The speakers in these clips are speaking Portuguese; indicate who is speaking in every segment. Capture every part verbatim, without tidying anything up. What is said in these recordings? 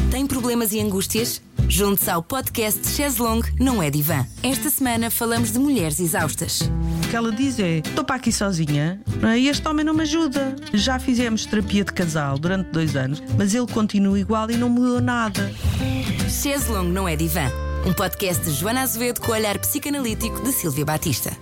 Speaker 1: Tem problemas e angústias? Junte-se ao podcast Chaise Longue Não é Divã. Esta semana falamos de mulheres exaustas.
Speaker 2: O que ela diz é: estou para aqui sozinha, não é? E este homem não me ajuda. Já fizemos terapia de casal durante dois anos, mas ele continua igual e não mudou nada.
Speaker 1: Chaise Longue Não é Divã. Um podcast de Joana Azevedo com o olhar psicanalítico de Sílvia Batista.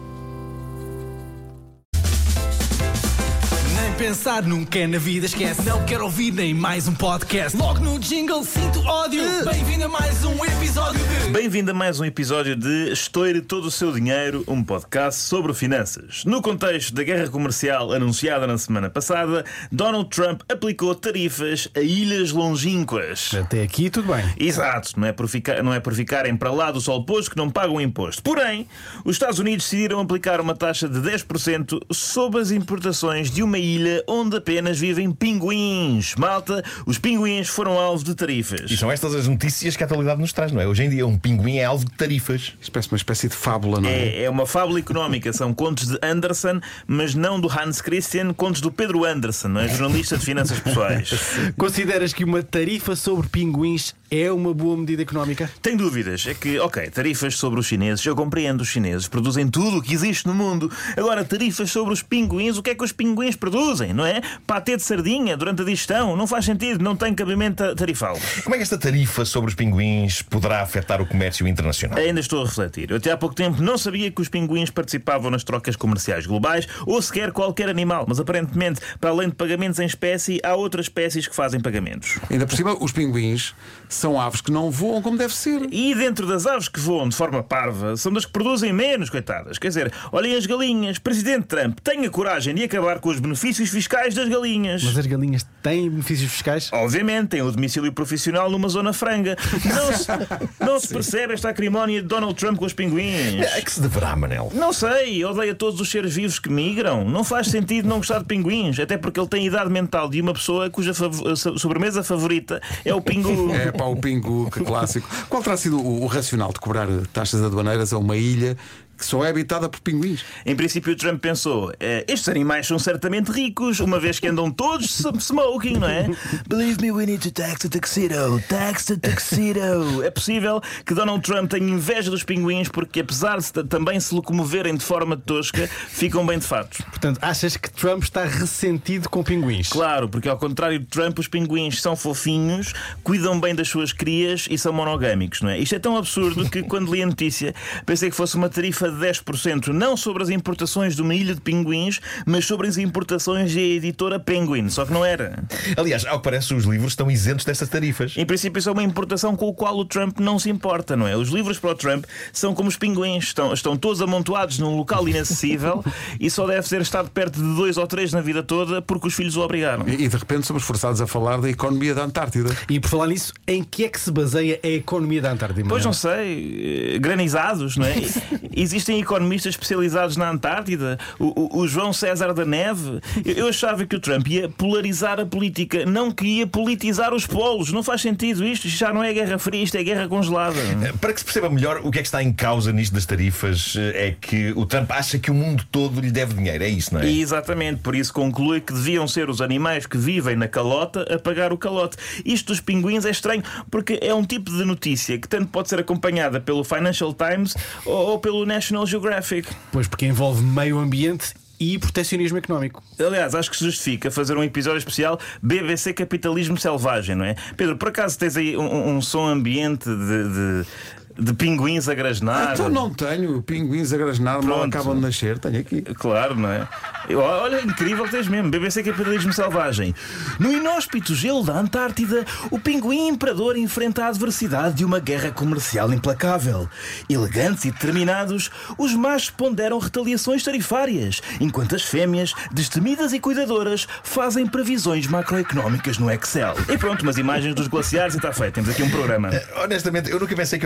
Speaker 3: Pensar nunca na vida esquece. Não quero ouvir nem mais um podcast. Logo no jingle sinto ódio. Bem-vindo a mais um episódio de...
Speaker 4: Bem-vindo a mais um episódio de Estoure Todo o Seu Dinheiro, um podcast sobre finanças. No contexto da guerra comercial anunciada na semana passada, Donald Trump aplicou tarifas a ilhas longínquas.
Speaker 3: Até aqui tudo bem.
Speaker 4: Exato, não é por, ficar, não é por ficarem para lá do sol posto que não pagam imposto. Porém, os Estados Unidos decidiram aplicar uma taxa de dez por cento sobre as importações de uma ilha onde apenas vivem pinguins. Malta, os pinguins foram alvo de tarifas.
Speaker 5: E são estas as notícias que a atualidade nos traz, não é? Hoje em dia um pinguim é alvo de tarifas.
Speaker 3: Isto parece uma espécie de fábula, não é?
Speaker 4: É, é uma fábula económica. São contos de Andersen, mas não do Hans Christian, contos do Pedro Andersen, não é? Jornalista de finanças pessoais.
Speaker 3: Consideras que uma tarifa sobre pinguins é uma boa medida económica?
Speaker 4: Tem dúvidas. É que, ok, tarifas sobre os chineses, eu compreendo, os chineses produzem tudo o que existe no mundo. Agora, tarifas sobre os pinguins, o que é que os pinguins produzem, não é? Patê de sardinha durante a digestão, não faz sentido, não tem cabimento tarifá-los.
Speaker 5: Como é que esta tarifa sobre os pinguins poderá afetar o comércio internacional?
Speaker 4: Ainda estou a refletir. Eu até há pouco tempo não sabia que os pinguins participavam nas trocas comerciais globais ou sequer qualquer animal, mas aparentemente, para além de pagamentos em espécie, há outras espécies que fazem pagamentos.
Speaker 6: Ainda por cima, os pinguins são aves que não voam como deve ser.
Speaker 4: E dentro das aves que voam de forma parva, são das que produzem menos, coitadas. Quer dizer, olhem as galinhas. Presidente Trump, tenha coragem de acabar com os benefícios fiscais das galinhas.
Speaker 3: Mas as galinhas têm benefícios fiscais?
Speaker 4: Obviamente, têm o domicílio profissional numa zona franga. Não se, não se percebe esta acrimónia de Donald Trump com os pinguins.
Speaker 5: É que se deverá, Manel.
Speaker 4: Não sei, odeia todos os seres vivos que migram. Não faz sentido não gostar de pinguins, até porque ele tem a idade mental de uma pessoa cuja fav- sobremesa favorita é o pingu.
Speaker 6: É pá, o pingu, que clássico. Qual terá sido o, o racional de cobrar taxas aduaneiras a uma ilha que só é habitada por pinguins?
Speaker 4: Em princípio, o Trump pensou: eh, estes animais são certamente ricos, uma vez que andam todos smoking, não é? Believe me, we need to tax the tuxedo. Tax the tuxedo. É possível que Donald Trump tenha inveja dos pinguins porque, apesar de também se locomoverem de forma tosca, ficam bem de fato.
Speaker 3: Portanto, achas que Trump está ressentido com pinguins?
Speaker 4: Claro, porque ao contrário de Trump, os pinguins são fofinhos, cuidam bem das suas crias e são monogâmicos, não é? Isto é tão absurdo que, quando li a notícia, pensei que fosse uma tarifa de dez por cento, não sobre as importações de uma ilha de pinguins, mas sobre as importações da editora Penguin, só que não era.
Speaker 5: Aliás, ao que parece, os livros estão isentos destas tarifas.
Speaker 4: Em princípio, isso é uma importação com o qual o Trump não se importa, não é? Os livros para o Trump são como os pinguins, estão, estão todos amontoados num local inacessível e só deve ser estado perto de dois ou três na vida toda porque os filhos o obrigaram.
Speaker 6: E, e de repente somos forçados a falar da economia da Antártida.
Speaker 3: E por falar nisso, em que é que se baseia a economia da Antártida?
Speaker 4: Pois não sei, granizados, não é? Existem economistas especializados na Antártida, o, o, o João César da Neve. Eu, eu achava que o Trump ia polarizar a política, não que ia politizar os polos. Não faz sentido isto, isto já não é guerra fria, isto é guerra congelada.
Speaker 5: Para que se perceba melhor o que é que está em causa nisto das tarifas, é que o Trump acha que o mundo todo lhe deve dinheiro, é isso, não é?
Speaker 4: E exatamente, por isso conclui que deviam ser os animais que vivem na calota a pagar o calote. Isto dos pinguins é estranho porque é um tipo de notícia que tanto pode ser acompanhada pelo Financial Times ou, ou pelo National Geographic.
Speaker 3: Pois, porque envolve meio ambiente e protecionismo económico.
Speaker 4: Aliás, acho que se justifica fazer um episódio especial B B C Capitalismo Selvagem, não é? Pedro, por acaso tens aí um, um som ambiente de... de... de pinguins a grasnar?
Speaker 6: Então não tenho pinguins a grasnar, mal acabam de nascer, tenho aqui.
Speaker 4: Claro, não é? Olha, incrível que tens mesmo. B B C Capitalismo Selvagem. No inóspito gelo da Antártida, o pinguim imperador enfrenta a adversidade de uma guerra comercial implacável. Elegantes e determinados, os machos ponderam retaliações tarifárias, enquanto as fêmeas, destemidas e cuidadoras, fazem previsões macroeconómicas no Excel. E pronto, umas imagens dos glaciares e está feito. Temos aqui um programa.
Speaker 5: Uh, honestamente, eu nunca pensei que houvesse uma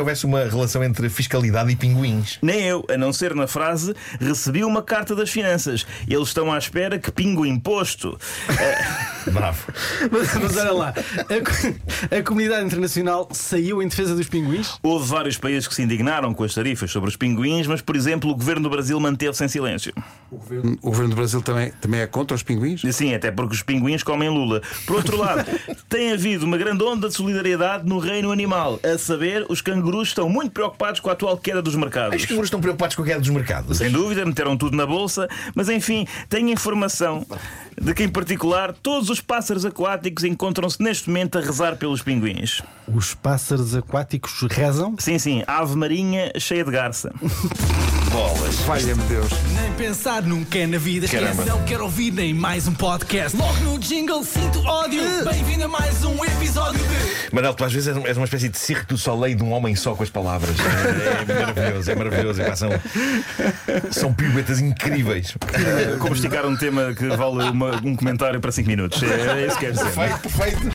Speaker 5: nenhuma relação entre fiscalidade e pinguins.
Speaker 4: Nem eu, a não ser na frase recebi uma carta das finanças. Eles estão à espera que pingue o imposto.
Speaker 5: Bravo.
Speaker 3: Mas, mas olha lá, a, a comunidade internacional saiu em defesa dos pinguins?
Speaker 4: Houve vários países que se indignaram com as tarifas sobre os pinguins, mas, por exemplo, o governo do Brasil manteve-se em silêncio.
Speaker 6: O governo, o governo do Brasil também, também é contra os pinguins?
Speaker 4: Sim, até porque os pinguins comem lula. Por outro lado, tem havido uma grande onda de solidariedade no reino animal. A saber, os cangurus estão muito preocupados com a atual queda dos mercados.
Speaker 5: Os cangurus estão preocupados com a queda dos mercados.
Speaker 4: Sem dúvida, meteram tudo na bolsa, mas enfim, tenho informação de que, em particular, todos os pássaros aquáticos encontram-se neste momento a rezar pelos pinguins.
Speaker 3: Os pássaros aquáticos rezam?
Speaker 4: Sim, sim, ave marinha cheia de garça.
Speaker 5: Bolas.
Speaker 6: Valha-me Deus.
Speaker 3: Nem pensar nunca é na vida.
Speaker 5: Caramba.
Speaker 3: Esquece, não quero ouvir nem mais um podcast. Logo no jingle sinto ódio. Bem-vindo a mais um episódio de...
Speaker 5: Manel, tu às vezes és uma espécie de Cirque du Soleil de um homem só com as palavras. É, é maravilhoso, é maravilhoso. É, pá, são, são piruetas incríveis.
Speaker 4: Como esticar um tema que vale uma- um comentário para cinco minutos. É, é isso que quer dizer.
Speaker 5: Perfeito, perfeito.